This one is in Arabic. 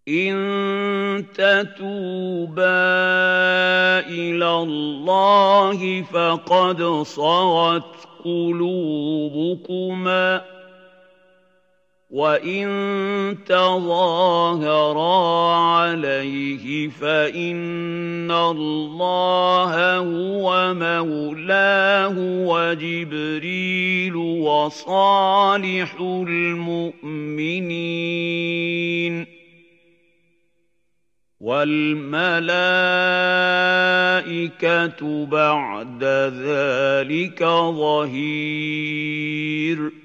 إِن تَتُوبَا إِلَى اللَّهِ فَقَدْ صَغَتْ قُلُوبُكُمَا ۖ وَإِن تَظَاهَرَا عَلَيْهِ فَإِنَّ اللَّهَ هُوَ مَوْلَاهُ وَجِبْرِيلُ وَصَالِحُ الْمُؤْمِنِينَ وَالْمَلَائِكَةُ بَعْدَ ذَٰلِكَ ظَهِيرٌ